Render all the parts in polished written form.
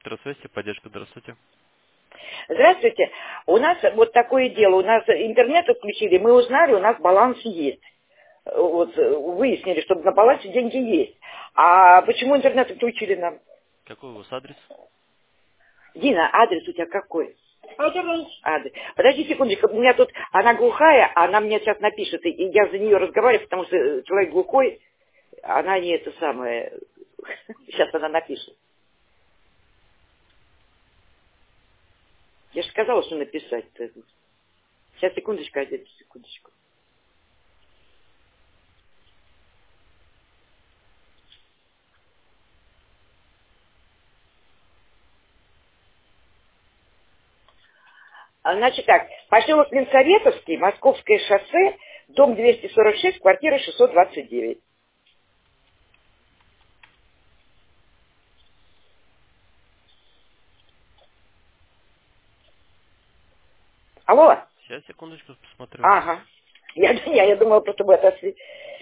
Спектр связи, поддержка, здравствуйте. Здравствуйте. У нас вот такое дело. У нас интернет отключили, мы узнали, у нас баланс есть. Вот выяснили, что на балансе деньги есть. А почему интернет отключили нам? Какой у вас адрес? Дина, адрес у тебя какой? Адрес. Подожди секундочку, у меня тут, она глухая, она мне сейчас напишет, и я за нее разговариваю, потому что человек глухой, она не это самое, сейчас она напишет. Я же сказала, что написать-то. Сейчас, секундочку, одеть, секундочку. Значит так, поселок Ленсоветовский, Московское шоссе, дом 246, квартира 629. Алло? Сейчас, секундочку, посмотрю. Ага. Я думала, просто бы отошли.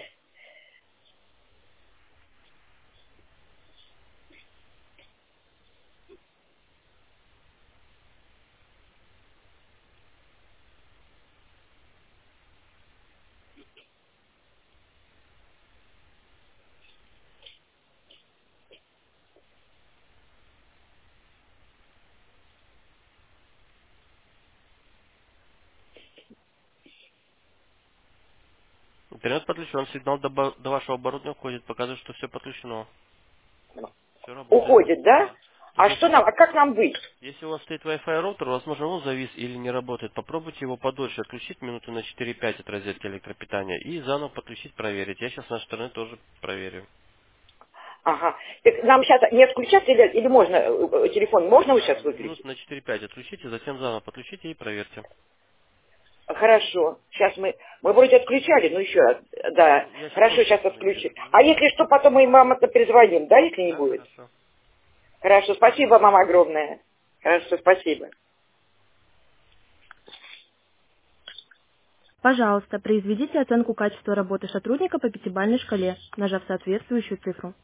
Интернет подключен, сигнал до вашего оборудования уходит, показывает, что все подключено. Все работает. Уходит, да? Да. А Если, что нам, а как нам быть? если у вас стоит Wi-Fi роутер, возможно, он завис или не работает. Попробуйте его подольше отключить, минуты на 4-5 от розетки электропитания, и заново подключить, проверить. Я сейчас на стороне тоже проверю. Ага. Так нам сейчас не отключать или можно телефон? Можно вы сейчас Минут выключить? на 4-5 отключите, затем заново подключите и проверьте. Хорошо. Сейчас мы вроде отключали, но еще раз. Да. Я сейчас Хорошо, тоже сейчас проверю. отключим. А если что, потом мы вам это перезвоним, да, если не Да, будет? хорошо. Хорошо. Спасибо вам огромное. Хорошо, спасибо. Пожалуйста, произведите оценку качества работы сотрудника по пятибалльной шкале, нажав соответствующую цифру.